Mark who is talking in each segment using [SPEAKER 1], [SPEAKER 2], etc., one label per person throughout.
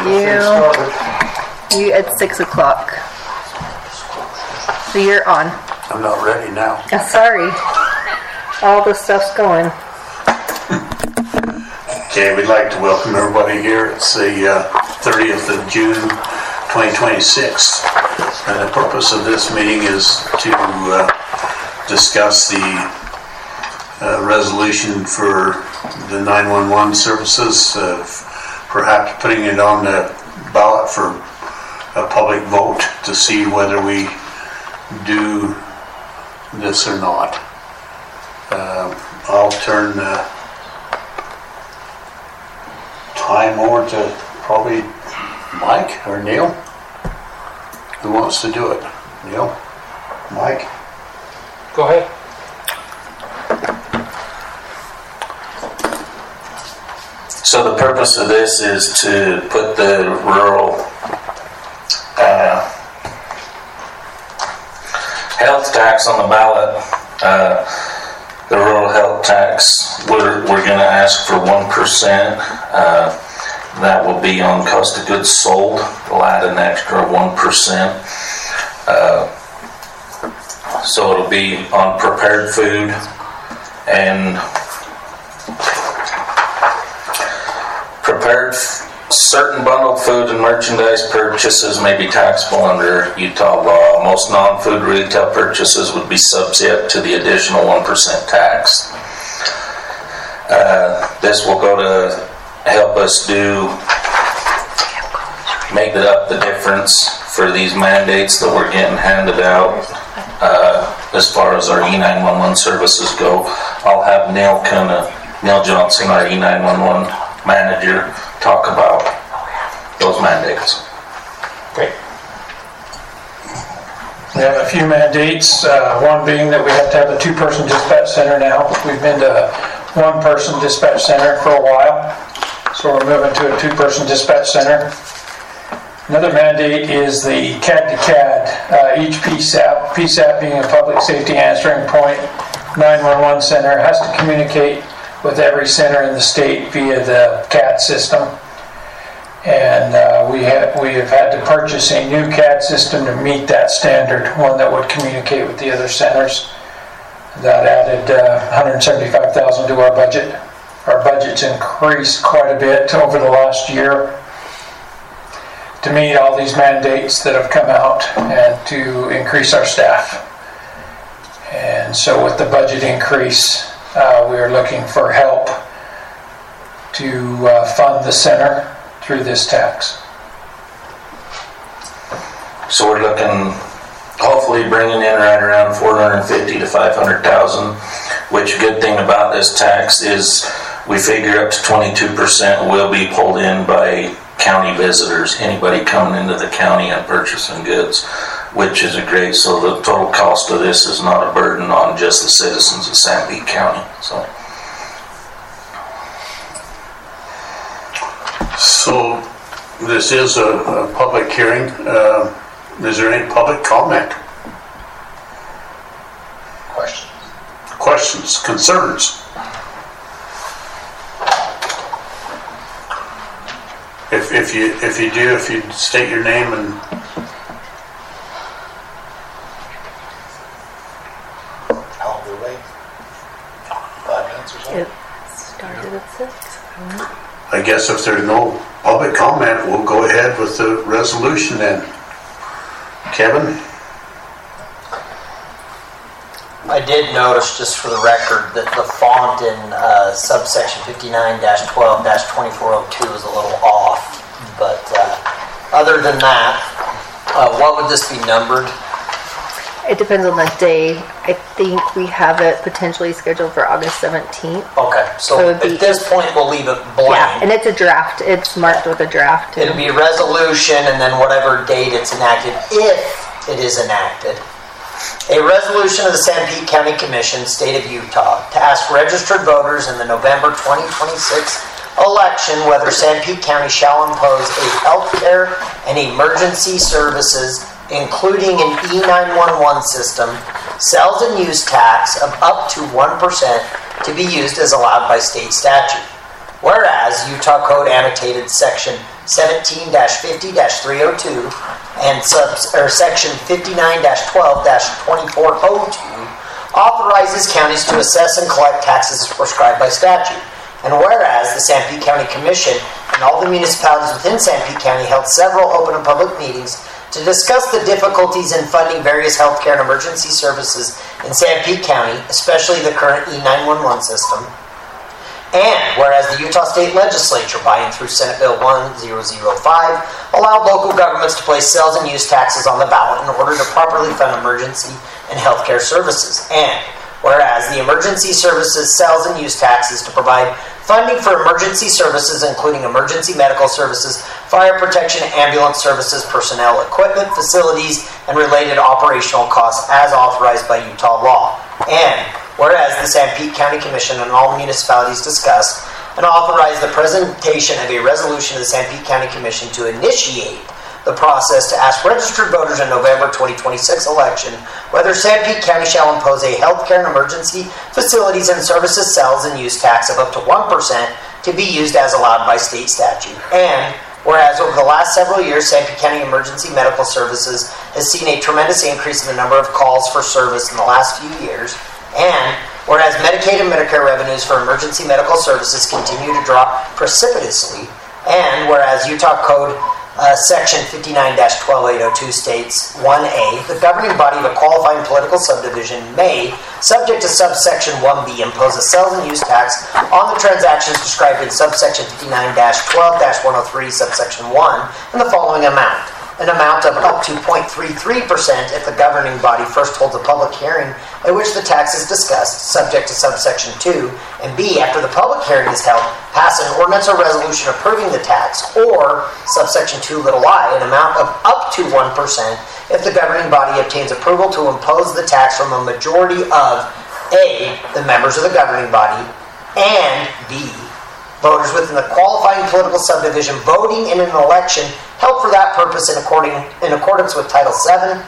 [SPEAKER 1] you. You at 6 o'clock. So you're on.
[SPEAKER 2] I'm not ready now.
[SPEAKER 1] Sorry. All the stuff's going.
[SPEAKER 2] Okay, we'd like to welcome everybody here. It's the 30th of June, 2026. And the purpose of this meeting is to discuss the resolution for the 911 services, perhaps putting it on the ballot for a public vote to see whether we do this or not. I'll turn the time over to probably Mike or Neil. Who wants to do it? Neil? Mike?
[SPEAKER 3] Go ahead.
[SPEAKER 4] So the purpose of this is to put the rural health tax on the ballot. The rural health tax, we're going to ask for 1%. That will be on cost of goods sold. We'll add an extra 1%. So it'll be on prepared food and certain bundled food and merchandise purchases may be taxable under Utah law. Most non-food retail purchases would be subject to the additional 1% tax. This will go to help us make up the difference for these mandates that we're getting handed out as far as our E911 services go. I'll have Neil Johnson, our E911 manager, talk about those mandates.
[SPEAKER 3] Great. We have a few mandates, one being that we have to have a 2-person dispatch center now. We've been to a 1-person dispatch center for a while, so we're moving to a 2-person dispatch center. Another mandate is the CAD to CAD, each PSAP being a public safety answering point, 911 center has to communicate with every center in the state via the CAD system. And we have had to purchase a new CAD system to meet that standard, one that would communicate with the other centers. That added $175,000 to our budget. Our budget's increased quite a bit over the last year to meet all these mandates that have come out and to increase our staff. And so with the budget increase, we are looking for help to fund the center through this tax.
[SPEAKER 4] So we're looking, hopefully bringing in right around $450,000 to $500,000. Which good thing about this tax is we figure up to 22% will be pulled in by county visitors, anybody coming into the county and purchasing goods, which is great. So the total cost of this is not a burden on just the citizens of Sanpete County.
[SPEAKER 2] So this is a public hearing. Is there any public comment? Questions, concerns? If you state your name and
[SPEAKER 5] how long do we wait? 5 minutes or so?
[SPEAKER 1] It started at 6.
[SPEAKER 2] I guess if there's no public comment, we'll go ahead with the resolution then. Kevin?
[SPEAKER 5] I did notice, just for the record, that the font in subsection 59-12-2402 is a little off. But other than that, what would this be numbered?
[SPEAKER 1] It depends on the day. I think we have it potentially scheduled for August 17th.
[SPEAKER 5] Okay, so at this point we'll leave it blank.
[SPEAKER 1] Yeah, and it's a draft. It's marked with a draft.
[SPEAKER 5] It'll be a resolution and then whatever date it's enacted, if it is enacted. A resolution of the Sanpete County Commission, State of Utah, to ask registered voters in the November 2026 election whether Sanpete County shall impose a healthcare and emergency services, including an E911 system, sales and use tax of up to 1% to be used as allowed by state statute. whereas Utah Code annotated section 17-50-302 and section 59-12-2402 authorizes counties to assess and collect taxes as prescribed by statute. And whereas the Sanpete County Commission and all the municipalities within Sanpete County held several open and public meetings to discuss the difficulties in funding various healthcare and emergency services in Sanpete County, especially the current E911 system. And whereas the Utah State Legislature, by and through Senate Bill 1005, allowed local governments to place sales and use taxes on the ballot in order to properly fund emergency and healthcare services. And whereas the emergency services sales and use taxes to provide funding for emergency services, including emergency medical services, fire protection, ambulance services, personnel, equipment, facilities, and related operational costs as authorized by Utah law. And whereas the Sanpete County Commission and all municipalities discussed and authorized the presentation of a resolution to the Sanpete County Commission to initiate the process to ask registered voters in November 2026 election whether Sanpete County shall impose a healthcare and emergency facilities and services sales and use tax of up to 1% to be used as allowed by state statute. And whereas over the last several years, Sanpete County Emergency Medical Services has seen a tremendous increase in the number of calls for service in the last few years. And whereas Medicaid and Medicare revenues for emergency medical services continue to drop precipitously. And whereas Utah Code Section 59-12802 states 1A, the governing body of a qualifying political subdivision may, subject to subsection 1B, impose a sales and use tax on the transactions described in subsection 59-12-103, subsection 1, in the following amount. An amount of up to 0.33% if the governing body first holds a public hearing at which the tax is discussed, subject to subsection 2, and B, after the public hearing is held, pass an ordinance or resolution approving the tax, or subsection 2i, an amount of up to 1% if the governing body obtains approval to impose the tax from a majority of A, the members of the governing body, and B, voters within the qualifying political subdivision voting in an election held for that purpose in accordance with Title 11,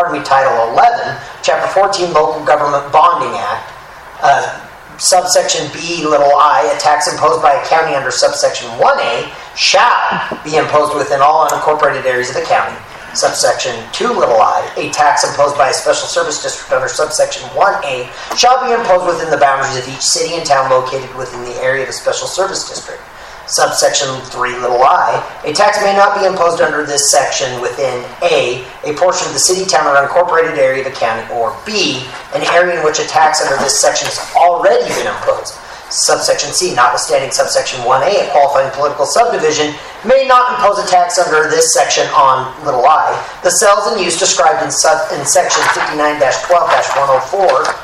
[SPEAKER 5] Chapter 14, Local Government Bonding Act, subsection B(i), a tax imposed by a county under subsection 1A shall be imposed within all unincorporated areas of the county. Subsection 2(i), a tax imposed by a special service district under subsection 1A shall be imposed within the boundaries of each city and town located within the area of a special service district. Subsection 3(i), a tax may not be imposed under this section within A, a portion of the city, town, or unincorporated area of the county, or B, an area in which a tax under this section has already been imposed. Subsection C, notwithstanding subsection 1A, a qualifying political subdivision may not impose a tax under this section on i, the sales and use described in section 59-12-104,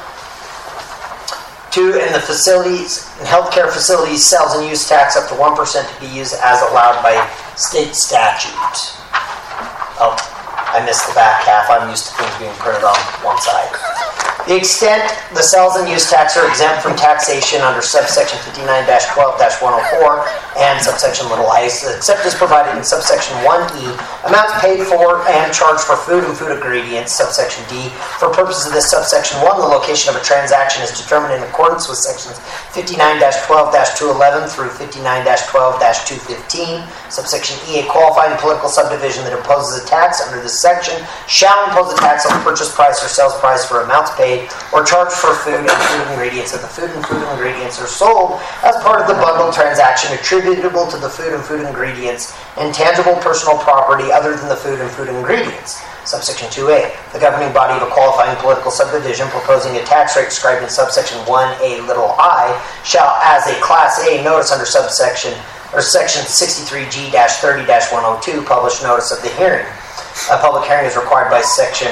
[SPEAKER 5] 2, in the facilities and healthcare facilities sales and use tax up to 1% to be used as allowed by state statute. Oh, I missed the back half. I'm used to things being printed on one side. The extent the sales and use tax are exempt from taxation under subsection 59-12-104 and subsection i, except as provided in subsection 1E, amounts paid for and charged for food and food ingredients, subsection D. For purposes of this subsection 1, the location of a transaction is determined in accordance with sections 59-12-211 through 59-12-215. Subsection E, a qualifying political subdivision that imposes a tax under this section shall impose a tax on the purchase price or sales price for amounts paid or charged for food and food ingredients if the food and food ingredients are sold as part of the bundled transaction attributable to the food and food ingredients and tangible personal property other than the food and food ingredients. Subsection 2A, the governing body of a qualifying political subdivision proposing a tax rate described in subsection 1A(i) shall, as a Class A notice under subsection or section 63G-30-102, publish notice of the hearing. A public hearing is required by section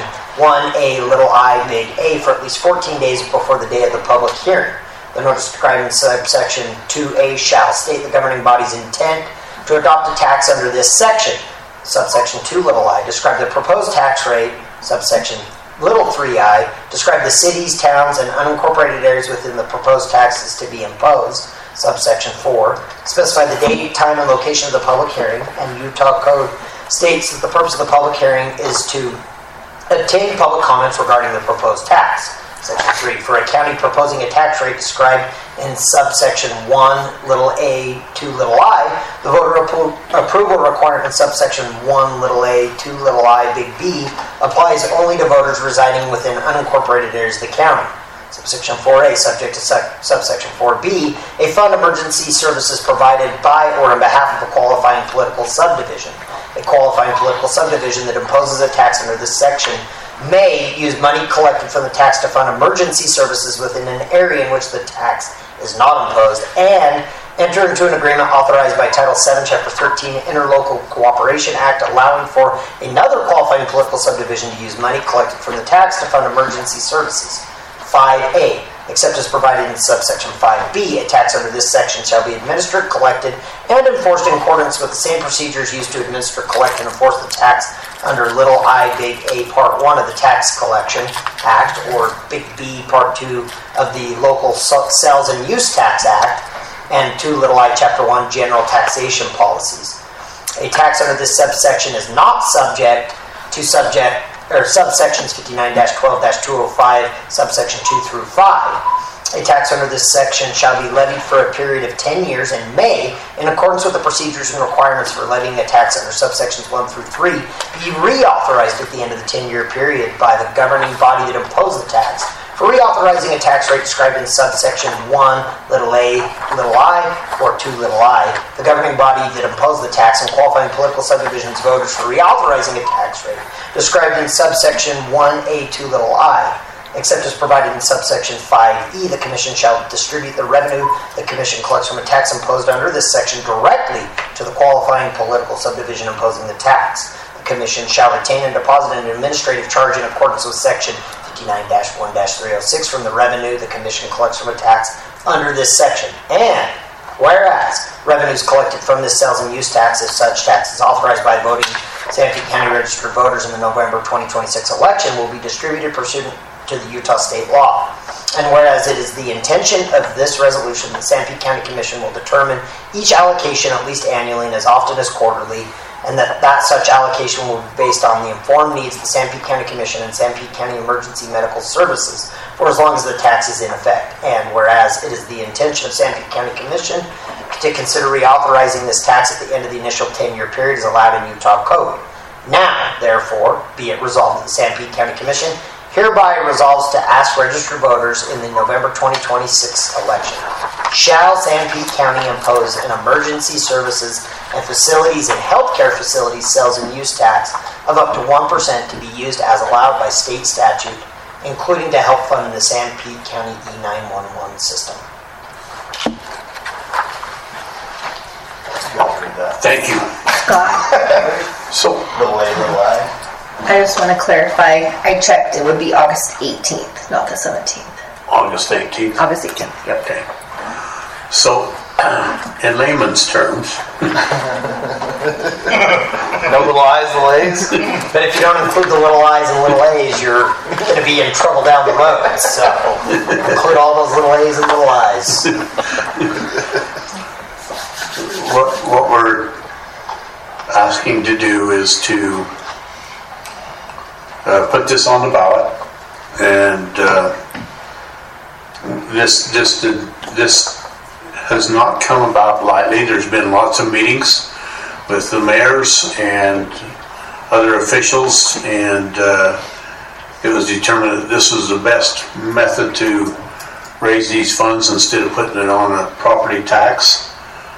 [SPEAKER 5] 1A(a) for at least 14 days before the day of the public hearing. The notice described in subsection 2A shall state the governing body's intent to adopt a tax under this section. Subsection 2(i) describe the proposed tax rate. Subsection 3(i) describe the cities, towns, and unincorporated areas within the proposed taxes to be imposed. Subsection 4 specify the date, time, and location of the public hearing, and Utah Code states that the purpose of the public hearing is to obtain public comments regarding the proposed tax. Section 3, for a county proposing a tax rate described in subsection 1 little a 2 little I, the voter approval requirement in subsection 1 little a 2 little I big B applies only to voters residing within unincorporated areas of the county. Subsection 4A, subject to subsection 4B, a fund emergency services provided by or on behalf of a qualifying political subdivision. A qualifying political subdivision that imposes a tax under this section may use money collected from the tax to fund emergency services within an area in which the tax is not imposed, and enter into an agreement authorized by Title VII, Chapter 13, Interlocal Cooperation Act, allowing for another qualifying political subdivision to use money collected from the tax to fund emergency services. 5A, except as provided in subsection 5B, a tax under this section shall be administered, collected, and enforced in accordance with the same procedures used to administer, collect, and enforce the tax under little I, big A, part 1 of the Tax Collection Act, or big B, part 2 of the Local Sales and Use Tax Act, and 2 little I, chapter 1, General Taxation Policies. A tax under this subsection is not subject to subsections 59-12-205, subsection 2 through 5. A tax under this section shall be levied for a period of 10 years and may, in accordance with the procedures and requirements for levying a tax under subsections 1 through 3, be reauthorized at the end of the 10-year period by the governing body that imposed the tax for reauthorizing a tax rate described in subsection 1 little a little I or 2 little I. The governing body that imposed the tax and qualifying political subdivisions voters for reauthorizing a tax rate described in subsection 1A 2 little I. Except as provided in subsection 5E, the Commission shall distribute the revenue the Commission collects from a tax imposed under this section directly to the qualifying political subdivision imposing the tax. The Commission shall retain and deposit an administrative charge in accordance with section 59-1-306 from the revenue the Commission collects from a tax under this section. And whereas revenues collected from this sales and use tax, if such tax is authorized by voting Sanpete County registered voters in the November 2026 election, will be distributed pursuant to the Utah state law. And whereas it is the intention of this resolution that Sanpete County Commission will determine each allocation at least annually and as often as quarterly, and that such allocation will be based on the informed needs of the Sanpete County Commission and Sanpete County Emergency Medical Services for as long as the tax is in effect. And whereas it is the intention of Sanpete County Commission to consider reauthorizing this tax at the end of the initial 10-year period as allowed in Utah Code. Now, therefore, be it resolved that the Sanpete County Commission hereby resolves to ask registered voters in the November 2026 election, shall Sanpete County impose an emergency services and facilities and healthcare facilities sales and use tax of up to 1% to be used as allowed by state statute, including to help fund the Sanpete County E911 system.
[SPEAKER 2] Thank you.
[SPEAKER 1] Scott,
[SPEAKER 2] So,
[SPEAKER 6] Little A, little I.
[SPEAKER 1] I just want to clarify, I checked, it would be August 18th, not the 17th.
[SPEAKER 2] August 18th.
[SPEAKER 1] August 18th, yep.
[SPEAKER 2] Okay. So, in layman's terms,
[SPEAKER 6] No little I's, little A's.
[SPEAKER 5] But if you don't include the little I's and little A's, you're going to be in trouble down the road. So include all those little A's and little I's.
[SPEAKER 2] what we're asking to do is to put this on the ballot, and this has not come about lightly. There's been lots of meetings with the mayors and other officials, and it was determined that this was the best method to raise these funds instead of putting it on a property tax.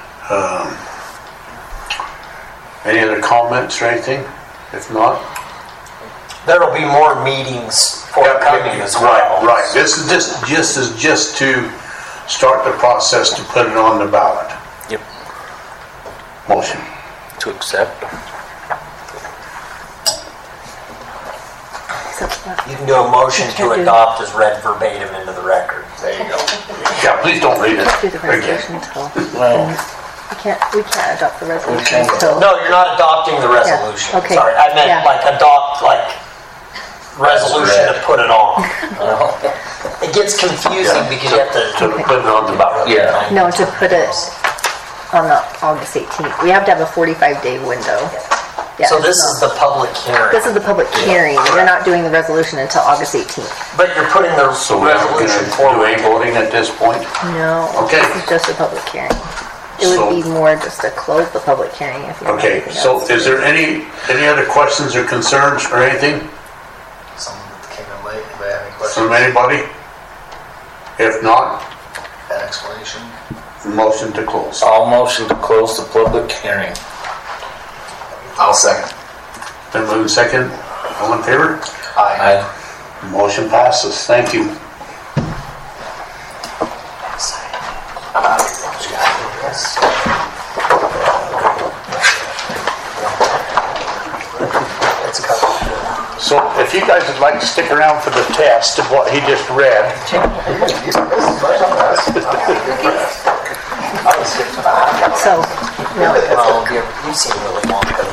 [SPEAKER 2] Any other comments or anything? If not,
[SPEAKER 5] There will be more meetings forthcoming as well.
[SPEAKER 2] Right. This is just to start the process to put it on the ballot.
[SPEAKER 7] Yep.
[SPEAKER 2] Motion.
[SPEAKER 7] To accept.
[SPEAKER 5] You can do a motion to adopt as read verbatim into the record.
[SPEAKER 6] There you go.
[SPEAKER 2] Yeah, please don't read it.
[SPEAKER 1] Do the resolution until.
[SPEAKER 7] Well,
[SPEAKER 1] We can't adopt the resolution until.
[SPEAKER 5] No, you're not adopting the resolution.
[SPEAKER 1] Yeah, okay.
[SPEAKER 5] Sorry, I meant
[SPEAKER 1] Yeah.
[SPEAKER 5] like adopt, like resolution to put it on. It gets confusing because you have
[SPEAKER 2] To
[SPEAKER 5] to.
[SPEAKER 2] put it on the ballot.
[SPEAKER 7] yeah.
[SPEAKER 1] No, to put it on the August 18th. We have to have a 45-day window. Yeah,
[SPEAKER 5] So
[SPEAKER 1] it's
[SPEAKER 5] this
[SPEAKER 1] not.
[SPEAKER 5] is the public hearing.
[SPEAKER 1] This is the public hearing. You're not doing the resolution until August 18th.
[SPEAKER 5] But you're putting the
[SPEAKER 2] So we're not going
[SPEAKER 5] resolution
[SPEAKER 2] to do
[SPEAKER 5] forward.
[SPEAKER 2] any voting at this point?
[SPEAKER 1] No.
[SPEAKER 2] Okay.
[SPEAKER 1] This is just a public hearing. It
[SPEAKER 2] So-
[SPEAKER 1] would be more just to close the public hearing if you have
[SPEAKER 2] Okay,
[SPEAKER 1] anything
[SPEAKER 2] so
[SPEAKER 1] else.
[SPEAKER 2] is there any other questions or concerns or anything
[SPEAKER 6] Someone that came in late, anybody have any questions?
[SPEAKER 2] from anybody? If not,
[SPEAKER 6] An explanation?
[SPEAKER 2] motion to close.
[SPEAKER 4] All motion to close the public hearing.
[SPEAKER 6] I'll second.
[SPEAKER 2] Then moving second, all in favor?
[SPEAKER 6] Aye.
[SPEAKER 4] Aye.
[SPEAKER 2] Motion passes, thank you.
[SPEAKER 6] It's a couple.
[SPEAKER 2] So if you guys would like to stick around for the test of what he just read,
[SPEAKER 1] So, no.
[SPEAKER 5] Well, you've seen Willy Wonka.